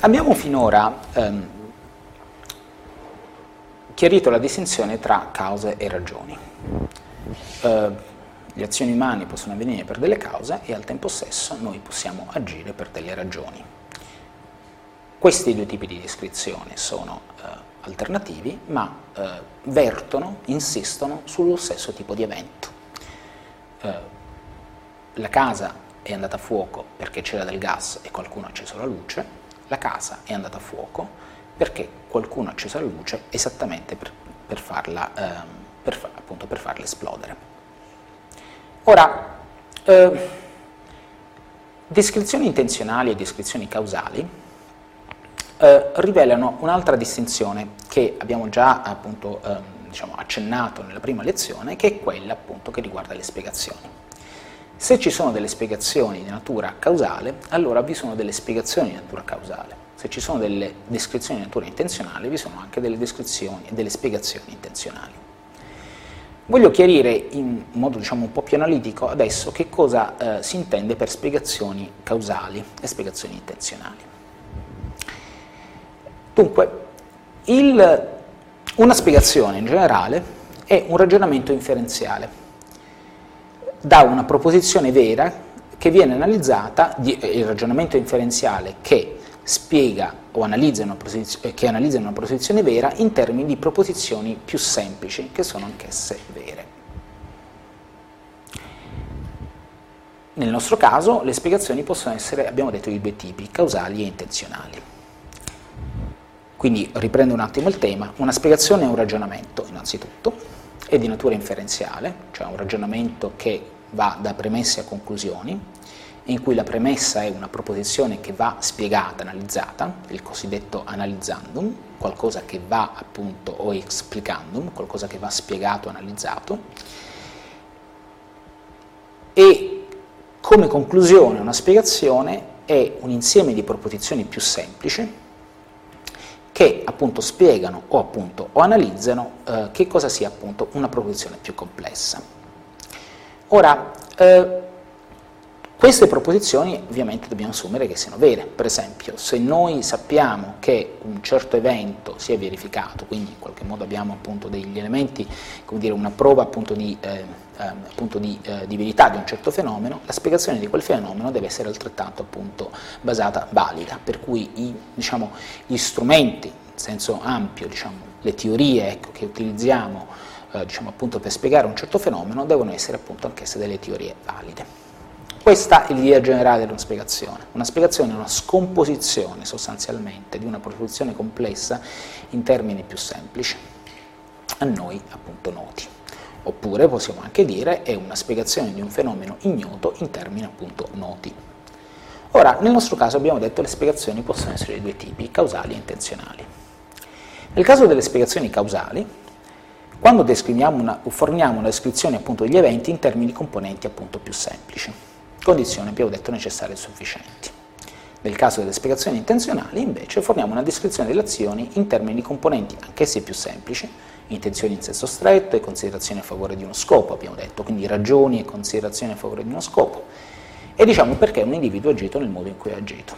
Abbiamo finora chiarito la distinzione tra cause e ragioni. Le azioni umane possono avvenire per delle cause e al tempo stesso noi possiamo agire per delle ragioni. Questi due tipi di descrizione sono alternativi, ma vertono, insistono sullo stesso tipo di evento. La casa è andata a fuoco perché c'era del gas e qualcuno ha acceso la luce, la casa è andata a fuoco perché qualcuno ha acceso la luce esattamente per farla esplodere. Ora, descrizioni intenzionali e descrizioni causali rivelano un'altra distinzione che abbiamo già appunto accennato nella prima lezione, che è quella appunto che riguarda le spiegazioni. Se ci sono delle spiegazioni di natura causale, allora vi sono delle spiegazioni di natura causale. Se ci sono delle descrizioni di natura intenzionale, vi sono anche delle descrizioni e delle spiegazioni intenzionali. Voglio chiarire in modo un po' più analitico adesso che cosa si intende per spiegazioni causali e spiegazioni intenzionali. Dunque, una spiegazione in generale è un ragionamento inferenziale da una proposizione vera che viene analizzata, il ragionamento inferenziale che spiega o analizza una proposizione vera in termini di proposizioni più semplici, che sono anch'esse vere. Nel nostro caso le spiegazioni possono essere, abbiamo detto, di due tipi, causali e intenzionali. Quindi riprendo un attimo il tema: una spiegazione è un ragionamento, innanzitutto, è di natura inferenziale, cioè un ragionamento che va da premesse a conclusioni, in cui la premessa è una proposizione che va spiegata, analizzata, il cosiddetto analizzandum, qualcosa che va appunto, o explicandum, qualcosa che va spiegato, analizzato, e come conclusione una spiegazione è un insieme di proposizioni più semplici che appunto spiegano o analizzano che cosa sia appunto una proposizione più complessa. Ora, queste proposizioni ovviamente dobbiamo assumere che siano vere. Per esempio, se noi sappiamo che un certo evento si è verificato, quindi in qualche modo abbiamo appunto degli elementi, come dire, una prova appunto di verità di un certo fenomeno, la spiegazione di quel fenomeno deve essere altrettanto appunto basata, valida, per cui gli strumenti, in senso ampio, le teorie che utilizziamo appunto per spiegare un certo fenomeno devono essere appunto anch'esse delle teorie valide. Questa è l'idea generale di una spiegazione. Una spiegazione è una scomposizione sostanzialmente di una proposizione complessa in termini più semplici, a noi appunto noti. Oppure possiamo anche dire è una spiegazione di un fenomeno ignoto in termini appunto noti. Ora, nel nostro caso abbiamo detto che le spiegazioni possono essere di due tipi, causali e intenzionali. Nel caso delle spiegazioni causali, quando forniamo una descrizione appunto degli eventi in termini di componenti appunto più semplici, condizioni, abbiamo detto, necessarie e sufficienti. Nel caso delle spiegazioni intenzionali, invece, forniamo una descrizione delle azioni in termini di componenti anch'essi più semplici, intenzioni in senso stretto e considerazioni a favore di uno scopo, abbiamo detto, quindi ragioni e considerazioni a favore di uno scopo, e diciamo perché un individuo ha agito nel modo in cui ha agito.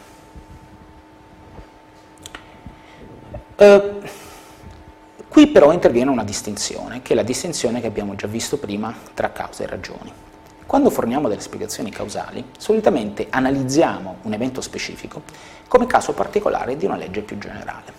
Qui però interviene una distinzione, che è la distinzione che abbiamo già visto prima tra cause e ragioni. Quando forniamo delle spiegazioni causali, solitamente analizziamo un evento specifico come caso particolare di una legge più generale.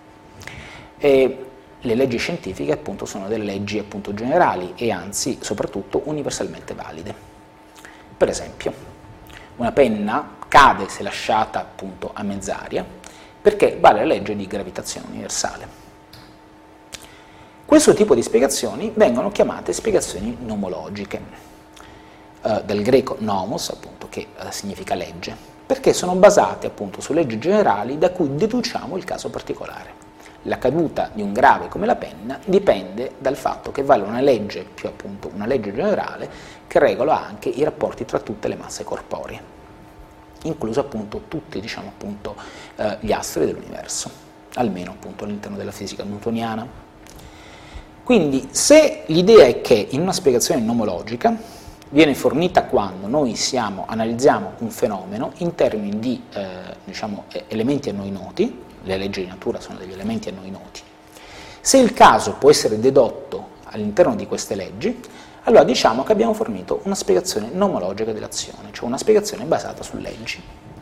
E le leggi scientifiche appunto sono delle leggi appunto generali e anzi soprattutto universalmente valide. Per esempio, una penna cade se lasciata appunto a mezz'aria perché vale la legge di gravitazione universale. Questo tipo di spiegazioni vengono chiamate spiegazioni nomologiche, del greco nomos, appunto, che significa legge, perché sono basate appunto su leggi generali da cui deduciamo il caso particolare. La caduta di un grave come la penna dipende dal fatto che vale una legge, più appunto una legge generale, che regola anche i rapporti tra tutte le masse corporee, incluso appunto tutti gli astri dell'universo, almeno appunto all'interno della fisica newtoniana. Quindi se l'idea è che in una spiegazione nomologica viene fornita quando noi analizziamo un fenomeno in termini di elementi a noi noti, le leggi di natura sono degli elementi a noi noti. Se il caso può essere dedotto all'interno di queste leggi, allora diciamo che abbiamo fornito una spiegazione nomologica dell'azione, cioè una spiegazione basata su leggi.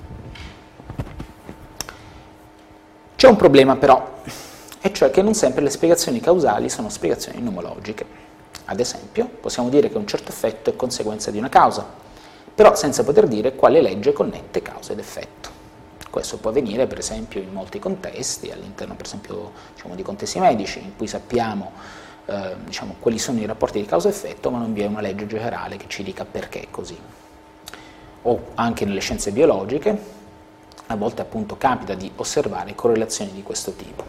C'è un problema però, e cioè che non sempre le spiegazioni causali sono spiegazioni nomologiche. Ad esempio, possiamo dire che un certo effetto è conseguenza di una causa, però senza poter dire quale legge connette causa ed effetto. Questo può avvenire, per esempio, in molti contesti, all'interno, per esempio, di contesti medici, in cui sappiamo quali sono i rapporti di causa-effetto, ma non vi è una legge generale che ci dica perché è così. O anche nelle scienze biologiche, a volte appunto capita di osservare correlazioni di questo tipo.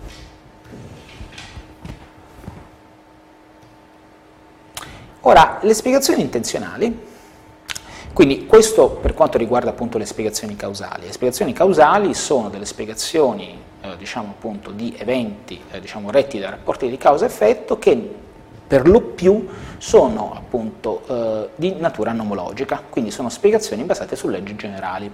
Ora, le spiegazioni intenzionali, quindi questo per quanto riguarda appunto le spiegazioni causali. Le spiegazioni causali sono delle spiegazioni appunto di eventi retti da rapporti di causa-effetto che per lo più sono appunto di natura nomologica, quindi sono spiegazioni basate su leggi generali.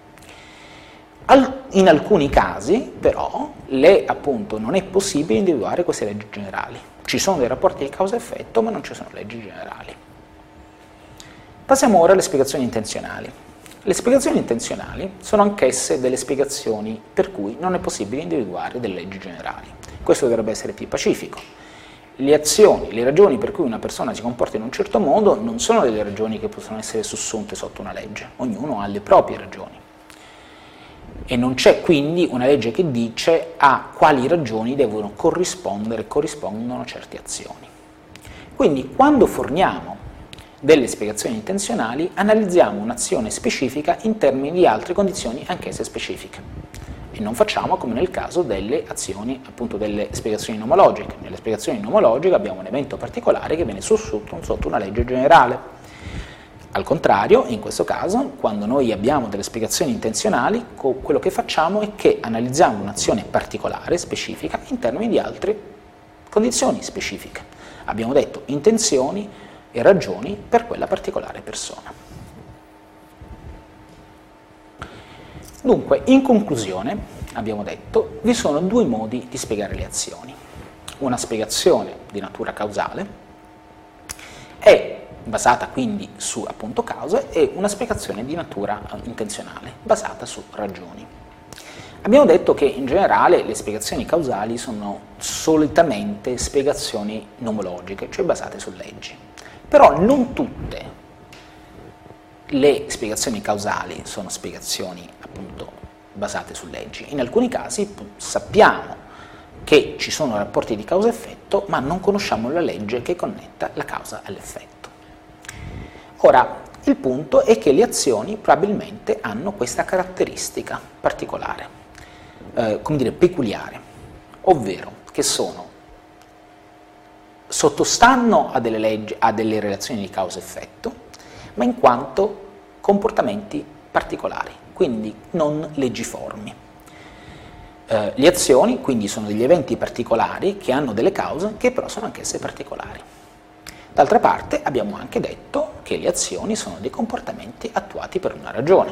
In alcuni casi però appunto non è possibile individuare queste leggi generali. Ci sono dei rapporti di causa-effetto ma non ci sono leggi generali. Passiamo ora alle spiegazioni intenzionali. Le spiegazioni intenzionali sono anch'esse delle spiegazioni per cui non è possibile individuare delle leggi generali. Questo dovrebbe essere più pacifico. Le azioni, le ragioni per cui una persona si comporta in un certo modo non sono delle ragioni che possono essere sussunte sotto una legge. Ognuno ha le proprie ragioni. E non c'è quindi una legge che dice a quali ragioni devono corrispondono certe azioni. Quindi quando forniamo delle spiegazioni intenzionali analizziamo un'azione specifica in termini di altre condizioni anch'esse specifiche e non facciamo come nel caso delle azioni, appunto delle spiegazioni nomologiche. Nelle spiegazioni nomologiche abbiamo un evento particolare che viene sussunto sotto una legge generale. Al contrario, in questo caso, quando noi abbiamo delle spiegazioni intenzionali, quello che facciamo è che analizziamo un'azione particolare, specifica, in termini di altre condizioni specifiche. Abbiamo detto intenzioni e ragioni per quella particolare persona. Dunque, in conclusione, abbiamo detto, vi sono due modi di spiegare le azioni. Una spiegazione di natura causale è basata quindi su appunto cause e una spiegazione di natura intenzionale basata su ragioni. Abbiamo detto che in generale le spiegazioni causali sono solitamente spiegazioni nomologiche, cioè basate su leggi. Però non tutte le spiegazioni causali sono spiegazioni appunto basate su leggi. In alcuni casi sappiamo che ci sono rapporti di causa-effetto, ma non conosciamo la legge che connetta la causa all'effetto. Ora, il punto è che le azioni probabilmente hanno questa caratteristica particolare, peculiare, ovvero che sottostanno a delle leggi, a delle relazioni di causa-effetto, ma in quanto comportamenti particolari, quindi non leggiformi. Le azioni quindi sono degli eventi particolari che hanno delle cause che però sono anch'esse particolari. D'altra parte abbiamo anche detto che le azioni sono dei comportamenti attuati per una ragione.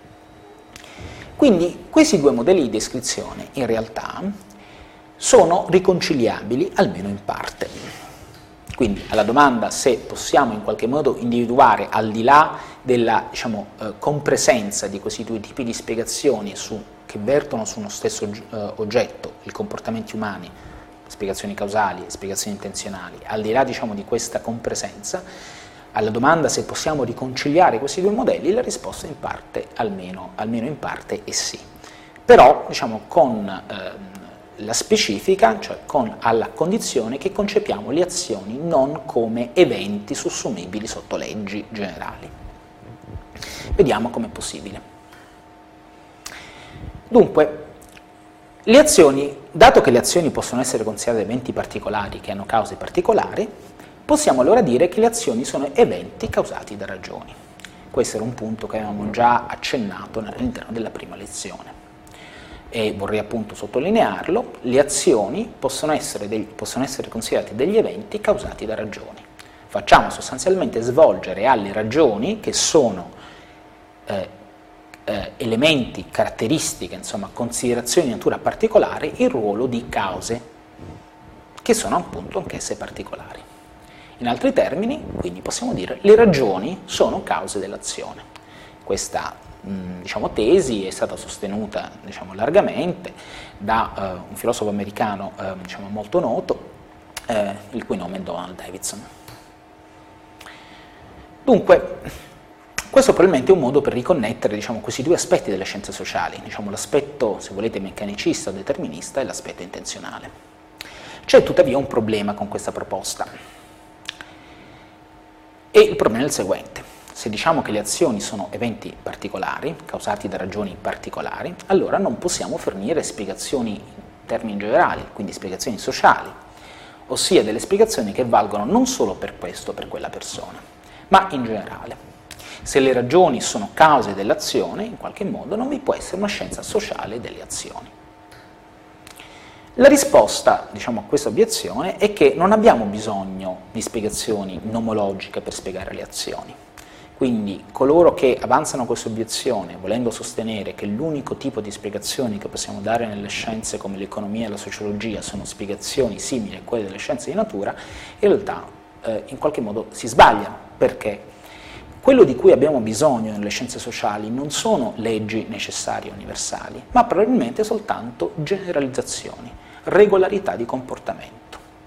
Quindi questi due modelli di descrizione in realtà sono riconciliabili almeno in parte. Quindi alla domanda se possiamo in qualche modo individuare al di là della compresenza di questi due tipi di spiegazioni che vertono su uno stesso oggetto, i comportamenti umani, spiegazioni causali e spiegazioni intenzionali, al di là di questa compresenza, alla domanda se possiamo riconciliare questi due modelli, la risposta in parte, almeno in parte, è sì. Però con la specifica, cioè alla condizione che concepiamo le azioni non come eventi sussumibili sotto leggi generali. Vediamo com'è possibile. Dunque, le azioni, dato che le azioni possono essere considerate eventi particolari che hanno cause particolari, possiamo allora dire che le azioni sono eventi causati da ragioni. Questo era un punto che avevamo già accennato all'interno della prima lezione. E vorrei appunto sottolinearlo, le azioni possono essere considerate degli eventi causati da ragioni. facciamo sostanzialmente svolgere alle ragioni, che sono elementi, caratteristiche, insomma considerazioni di natura particolare, il ruolo di cause, che sono appunto anch'esse particolari. In altri termini, quindi possiamo dire, le ragioni sono cause dell'azione. Questa tesi è stata sostenuta largamente da un filosofo americano molto noto, il cui nome è Donald Davidson. Dunque, questo probabilmente è un modo per riconnettere questi due aspetti delle scienze sociali, l'aspetto, se volete, meccanicista o determinista e l'aspetto intenzionale. C'è tuttavia un problema con questa proposta, e il problema è il seguente: se diciamo che le azioni sono eventi particolari, causati da ragioni particolari, allora non possiamo fornire spiegazioni in termini generali, quindi spiegazioni sociali, ossia delle spiegazioni che valgono non solo per questo o per quella persona, ma in generale. Se le ragioni sono cause dell'azione, in qualche modo non vi può essere una scienza sociale delle azioni. La risposta, a questa obiezione è che non abbiamo bisogno di spiegazioni nomologiche per spiegare le azioni. Quindi coloro che avanzano questa obiezione, volendo sostenere che l'unico tipo di spiegazioni che possiamo dare nelle scienze come l'economia e la sociologia sono spiegazioni simili a quelle delle scienze di natura, in realtà in qualche modo si sbagliano, perché quello di cui abbiamo bisogno nelle scienze sociali non sono leggi necessarie universali, ma probabilmente soltanto generalizzazioni, regolarità di comportamento.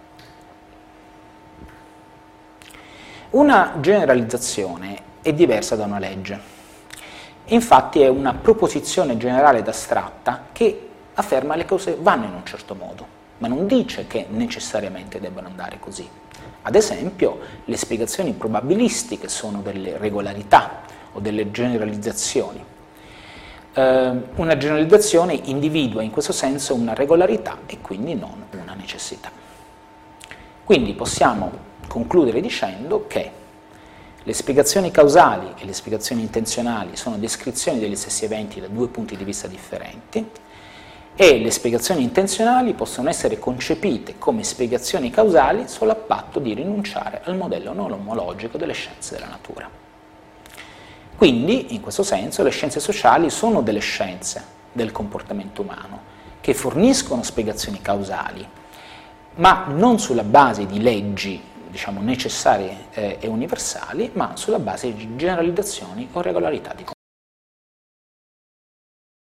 Una generalizzazione è diversa da una legge. Infatti è una proposizione generale ed astratta che afferma che le cose vanno in un certo modo, ma non dice che necessariamente debbano andare così. Ad esempio, le spiegazioni probabilistiche sono delle regolarità o delle generalizzazioni. Una generalizzazione individua in questo senso una regolarità e quindi non una necessità. Quindi possiamo concludere dicendo che le spiegazioni causali e le spiegazioni intenzionali sono descrizioni degli stessi eventi da due punti di vista differenti, e le spiegazioni intenzionali possono essere concepite come spiegazioni causali solo a patto di rinunciare al modello non omologico delle scienze della natura. Quindi, in questo senso, le scienze sociali sono delle scienze del comportamento umano, che forniscono spiegazioni causali, ma non sulla base di leggi necessarie e universali, ma sulla base di generalizzazioni o regolarità di comportamento.